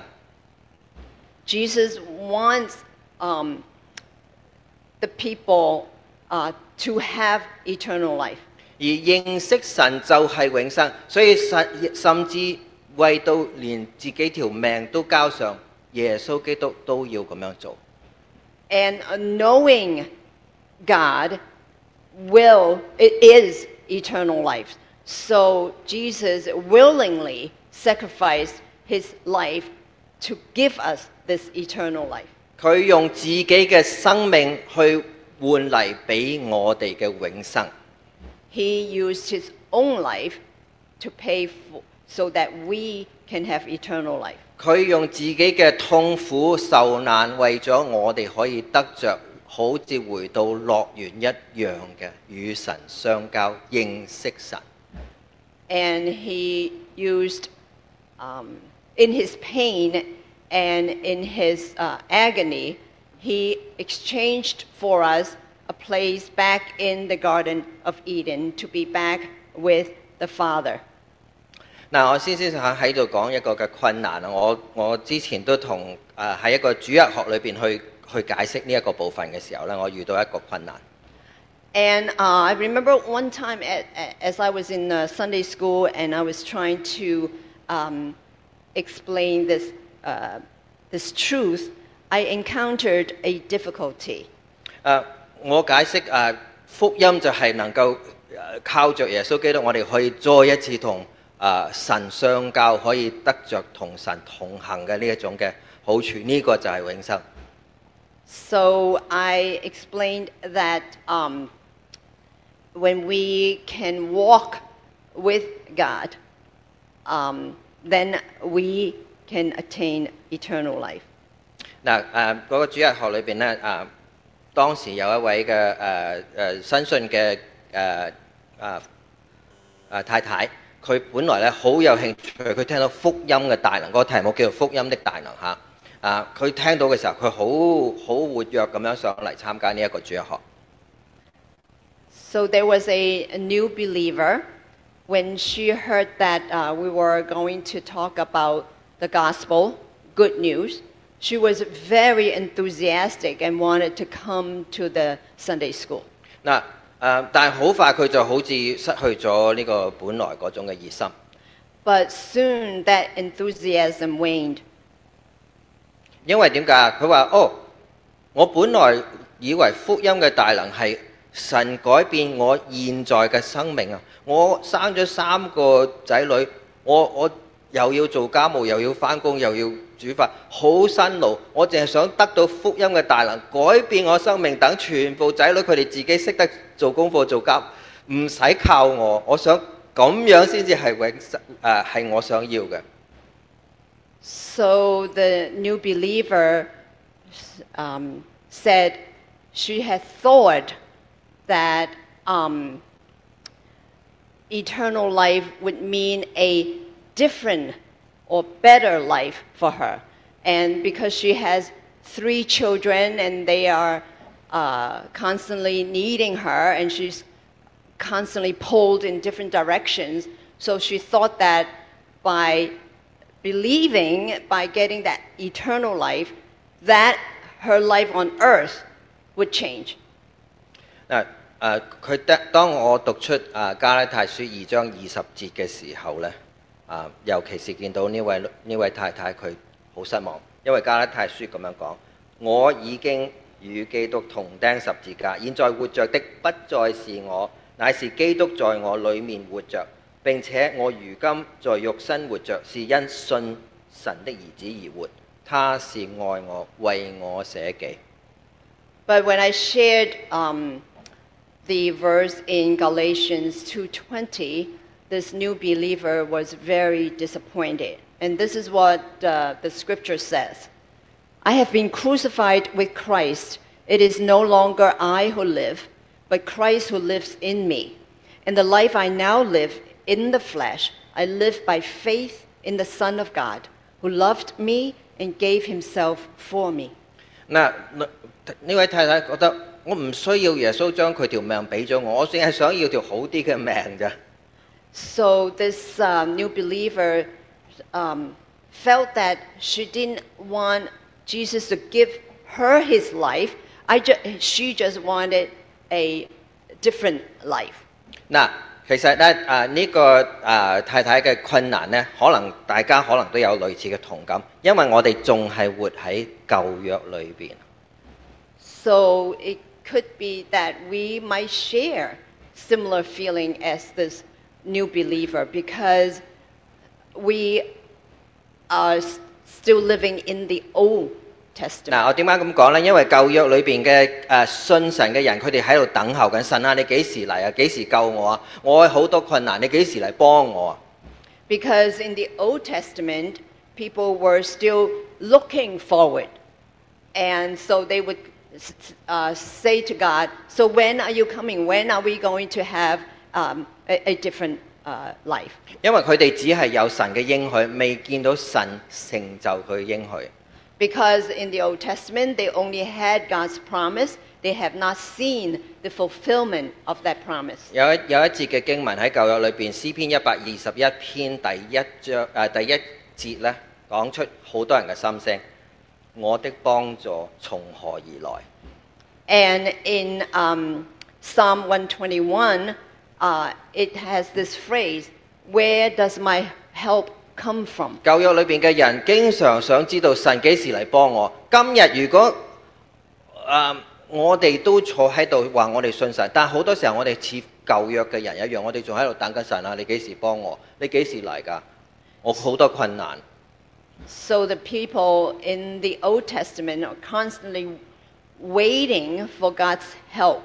Jesus wants um, the people uh, to have eternal life. 而認識神就係永生，所以神甚至為到連自己條命都交上，耶穌基督都要咁樣做。 And uh, knowing God will, it is eternal life. So Jesus willingly sacrificed his life to give us this eternal life. 佢用自己嘅生命去換嚟俾我哋嘅永生。 He used his own life to pay for, so that we can have eternal life. 佢用自己嘅痛苦受難，為咗我哋可以得着好似回到樂園一樣嘅與神相交，認識神。 And he used, um, in his pain and in his uh, agony, he exchanged for us a place back in the Garden of Eden to be back with the Father. 嗱，我先先喺喺度講一個嘅困難啊！我我之前都同誒喺一個主日學裏邊去去解釋呢一個部分嘅時候咧，我遇到一個困難。 And uh, I remember one time at, at, as I was in uh, Sunday school and I was trying to um, explain this, uh, this truth, I encountered a difficulty. 誒、我解釋誒、福音就係能夠誒、靠着耶穌基督，我哋可以再一次同誒、神相交，可以得着同神同行嘅呢一種嘅好處，呢、個就係永生。 So I explained that um, when we can walk with God, um, then we can attain eternal life. 嗱誒嗰個主日學裏邊咧誒，當時有一位嘅誒誒新信嘅誒誒誒太太，佢本來咧好有興趣，佢聽到福音嘅大能，嗰、個題目叫做福音的大能嚇。啊！佢聽到嘅時候，佢好好活躍咁樣上嚟參加呢一個主日學。 So there was a, a new believer when she heard that uh, we were going to talk about the gospel, good news. She was very enthusiastic and wanted to come to the Sunday school. 嗱誒，但係好快佢就好似失去咗呢個本來嗰種嘅熱心。 But soon that enthusiasm waned. 因為點解啊？佢話：哦，我本來以為福音嘅大能係神改變我現在嘅生命啊！我生咗三個仔女，我我又要做家務，又要返工，又要煮飯，好辛勞。我淨係想得到福音嘅大能，改變我生命，等全部仔女佢哋自己識得做功課做家，唔使靠我。我想咁樣先至係永生誒，係我想要嘅。 So the new believer um, said she had thought that um, eternal life would mean a different or better life for her. And because she has three children and they are uh, constantly needing her and she's constantly pulled in different directions, so she thought that by believing, by getting that eternal life, that her life on earth would change. 嗱誒，佢得當我讀出誒加拉太書二章二十節嘅時候咧，啊，尤其是見到呢位呢位太太佢好失望，因為加拉太書咁樣講：我已經與基督同釘十字架，現在活着的不再是我，乃是基督在我裡面活着。並且我如今在肉身活着，是因信神的兒子而活。他是愛我，為我捨己。 But when I shared um, the verse in Galatians two twenty, this new believer was very disappointed. And this is what uh, the scripture says. I have been crucified with Christ. It is no longer I who live, but Christ who lives in me. And the life I now live in the flesh, I live by faith in the Son of God, who loved me and gave himself for me. 嗱，呢位太太覺得我唔需要耶穌將佢條命俾咗我，我淨係想要條好啲嘅命咋。 So this um, new believer um, felt that she didn't want Jesus to give her his life. I ju- she just wanted a different life. 嗱，其實咧誒呢個誒太太嘅困難咧，可能大家可能都有類似嘅同感，因為我哋仲係活喺舊約裏邊。 So it could be that we might share similar feeling as this new believer because we are s- still living in the Old 嗱， Testament. 我點解咁講呢？因為舊約裏邊嘅誒信神嘅人，佢哋喺度等候緊神啊！你幾時嚟啊？幾時救我啊？我好多困難，你幾時嚟幫我啊？ Because in the Old Testament, people were still looking forward. And so they would uh, say to God, so when are you coming? When are we going to have um, a, a different uh, life? 因為佢哋只係有神嘅應許，未見到神成就佢嘅應許。 Because in the Old Testament, they only had God's promise. They have not seen the fulfillment of that promise. 有一有一節嘅經文喺舊約裏邊，詩篇一百二十一篇第一章誒、呃、第一節咧，講出好多人嘅心聲。我的幫助從何而來？ And in um, Psalm one twenty-one, uh, it has this phrase, "Where does my help come from?" 舊約裏邊嘅人經常想知道神幾時嚟幫我。今日如果誒、呃我哋都坐喺度話我哋信神，但係好多時候我哋似舊約嘅人一樣，我哋仲喺度等緊神啊！你幾時幫我？你幾時嚟㗎？我好多困難。 So the people in the Old Testament are constantly waiting for God's help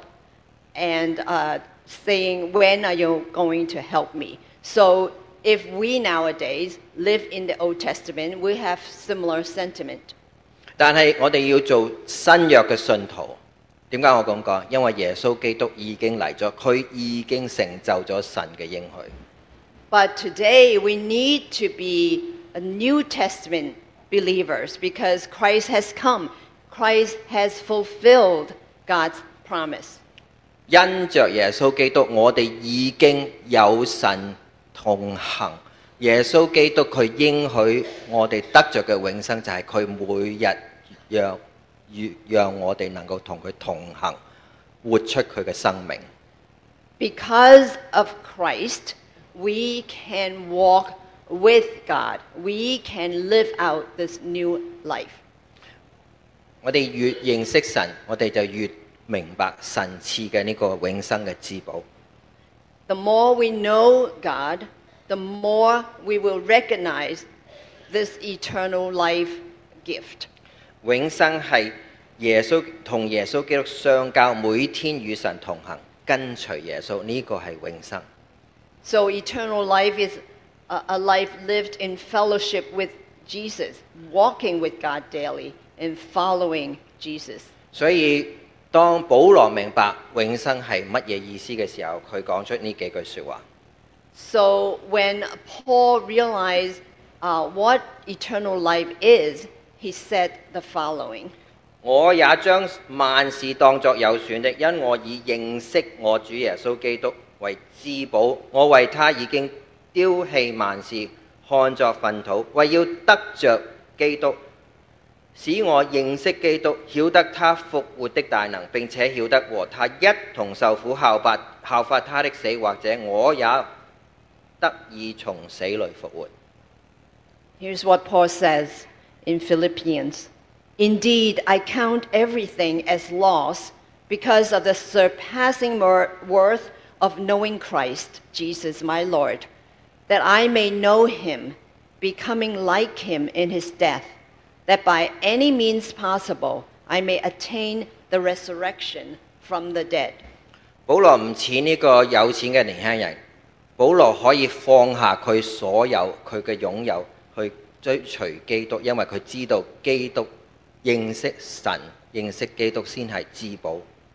and uh, saying, "When are you going to help me?" So if we nowadays live in the Old Testament, we have similar sentiment. 但係我哋要做新約嘅信徒，點解我咁講？因為耶穌基督已經嚟咗，佢已經成就咗神嘅應許。 But today we need to be a New Testament believers because Christ has come. Christ has fulfilled God's promise. 因着耶穌基督，我哋已經有神同行。耶穌基督佢應許我哋得着嘅永生，就係佢每日讓讓我哋能夠同佢同行，活出佢嘅生命。 Because of Christ, we can walk with God. We can live out this new life. 我哋越認識神，我哋就越明白神賜嘅呢個永生嘅至寶。 The more we know God, the more we will recognize this eternal life gift. 永生係耶穌同耶穌基督相交，每天與神同行，跟隨耶穌，呢、這個係永生。 So eternal life is a, a life lived in fellowship with Jesus, walking with God daily and following Jesus. 所以當保羅明白永生係乜嘢意思嘅時候，佢講出呢幾句説話。 So when Paul realized uh, what eternal life is, he said the following. 我也將萬事當作有損的，因我以認識我主耶穌基督為至寶。我為他已經丟棄萬事，看作糞土，為要得着基督，使我認識基督，曉得他復活的大能，並且曉得和他一同受苦效法效法他的死，或者我也得以從死裏復活。 Here's what Paul says in Philippians. Indeed, I count everything as loss because of the surpassing worth of knowing Christ, Jesus my Lord, that I may know him, becoming like him in his death, that by any means possible I may attain the resurrection from the dead. 保羅唔似呢個有錢嘅年輕人，保羅可以放下佢所有佢嘅擁有，去追隨基督，因為佢知道基督認識神、認識基督先係至寶。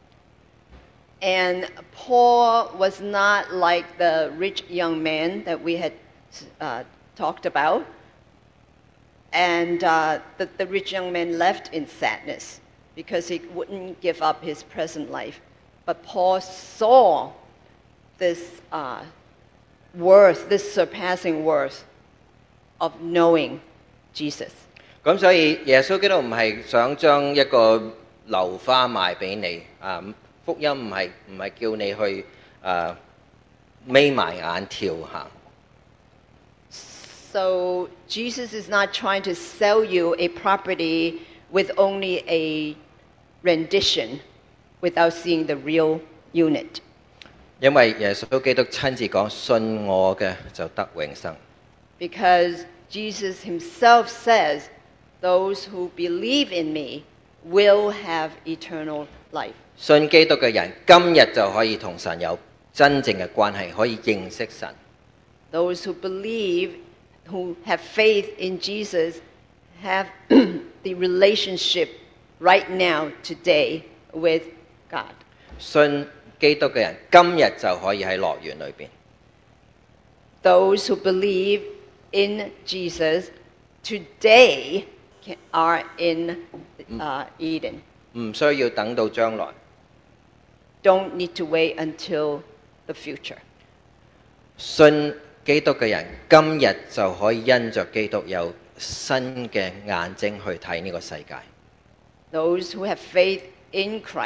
And Paul was not like the rich young man that we had uh, talked about. And uh, the, the rich young man left in sadness because he wouldn't give up his present life. But Paul saw this uh, worth, this surpassing worth of knowing Jesus. 咁所以耶穌基督唔係想將一個流花賣俾你啊！福音唔係唔係叫你去啊眯埋眼跳行。 So Jesus is not trying to sell you a property with only a rendition, without seeing the real unit. 因為耶穌基督親自講：信我嘅就得永生。 Because Jesus himself says, those who believe in me will have eternal life. 信基督嘅人今日就可以同神有真正嘅關係，可以認識神。 Those who believe, who have faith in Jesus, have the relationship right now, today, with God. 信基督嘅人今日就可以喺樂園裏邊。 Those who believe in Jesus today can, are in uh, Eden. 唔需要等到將來。 Don't need to wait until the future. 信基督嘅人今日就可以因着基督有新嘅眼睛去睇呢個世界。 Those who have faith in Christ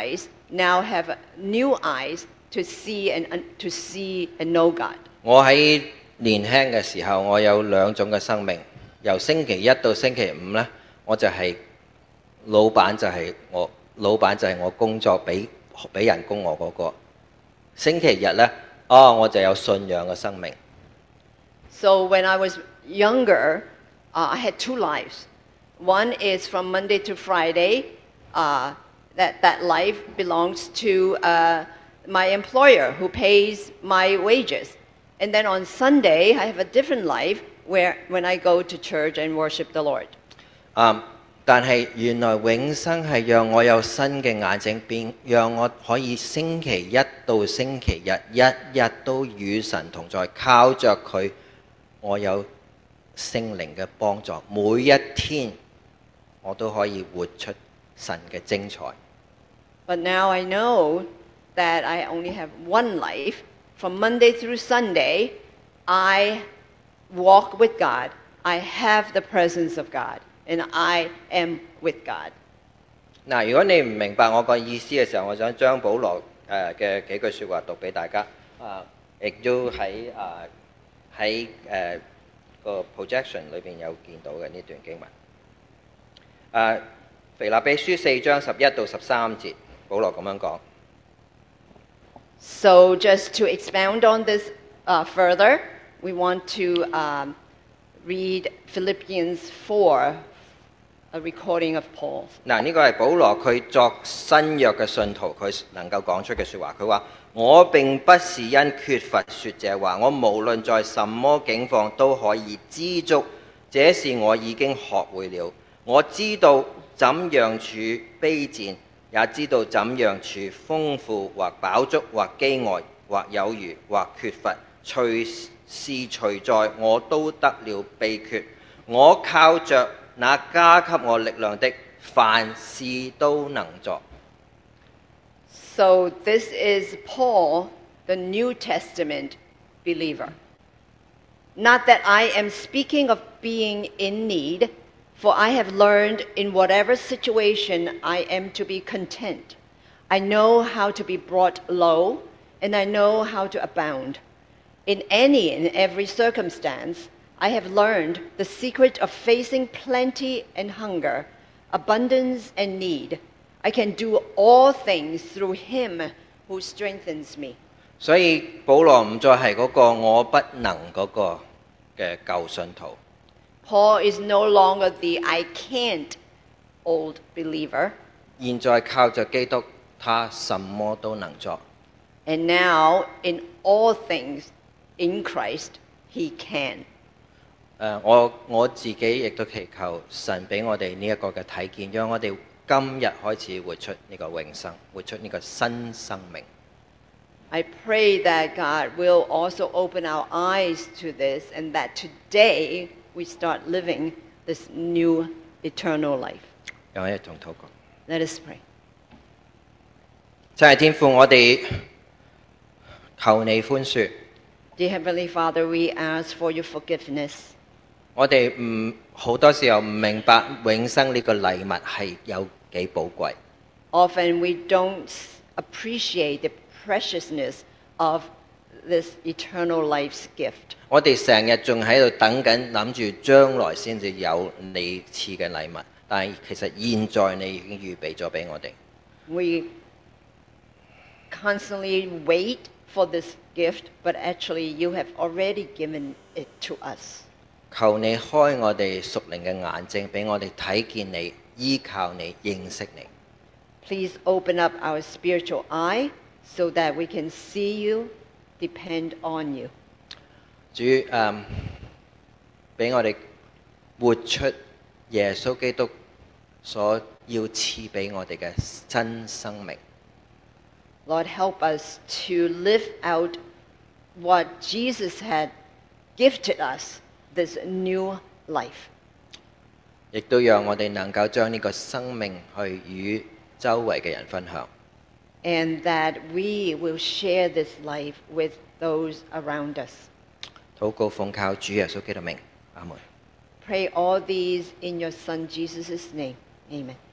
now have new eyes to see and to see and know God. 我喺年輕嘅時候，我有兩種嘅生命。由星期一到星期五呢，我就係老闆，就係我老闆就係我工作俾俾人工我嗰個。星期日呢，哦，我就有信仰嘅生命。 So when I was younger, uh, I had two lives. One is from Monday to Friday. Uh, that that life belongs to uh, my employer who pays my wages. And then on Sunday, I have a different life where when I go to church and worship the Lord. 啊、但係原來永生係讓我有新嘅眼睛，變讓我可以星期一到星期日日日都與神同在，靠着佢，我有聖靈嘅幫助，每一天我都可以活出神嘅精彩。 But now I know that I only have one life. From Monday through Sunday, I walk with God. I have the presence of God, and I am with God. 嗱，如果你唔明白我個意思嘅時候，我想將保羅誒嘅幾句説話讀俾大家。啊，亦都喺啊喺誒個 projection 裏邊有見到嘅呢段經文。誒，腓立比書四章十一到十三節，保羅咁樣講。 So just to expound on this uh, further, we want to um, read Philippians four, a recording of Paul. 嗱，呢個係保羅佢作新約嘅信徒，佢能夠講出嘅説話。佢話：我並不是因缺乏説這話，我無論在什麼境況都可以知足，這是我已經學會了。我知道怎樣處卑賤，也知道怎樣處豐富或飽足或飢餓或有餘或缺乏，隨時隨在我都得了秘訣。我靠着那加給我力量的，凡事都能做。 So this is Paul, the New Testament believer. Not that I am speaking of being in need, for I have learned in whatever situation I am to be content. I know how to be brought low, and I know how to abound. In any and every circumstance, I have learned the secret of facing plenty and hunger, abundance and need. I can do all things through him who strengthens me. 所以保羅唔再係嗰個我不能嗰個嘅舊信徒。 Paul is no longer the I can't old believer. 現在靠着基督，他什麼都能做。 And now, in all things, in Christ, he can. 誒，我我自己亦都祈求神俾我哋呢一個嘅睇見，讓我哋今日開始活出呢個永生，活出呢個新生命。 I pray that God will also open our eyes to this and that today we start living this new eternal life. 讓我哋一同禱告。 Let us pray. 真係天父，我哋求你寬恕。 Dear Heavenly Father, we ask for your forgiveness. 我哋唔好多時候唔明白永生呢個禮物係有幾寶貴。 Often we don't appreciate the preciousness of this eternal life's gift. 我哋成日仲喺度等緊，諗住將來先至有你賜嘅禮物，但係其實現在你已經預備咗俾我哋。 We constantly wait for this gift, but actually you have already given it to us. 求你開我哋屬靈嘅眼睛，俾我哋睇見你，依靠你，認識你。 Please open up our spiritual eye so that we can see you, depend on you. 主誒，俾我哋活出耶穌基督所要賜俾我哋嘅真生命。 Lord, help us to live out what Jesus had gifted us, this new life. 亦都讓我哋能夠將呢個生命去與周圍嘅人分享。 And that we will share this life with those around us. 禱告奉靠主耶穌基督名，阿門。 Pray all these in your Son Jesus' name. Amen.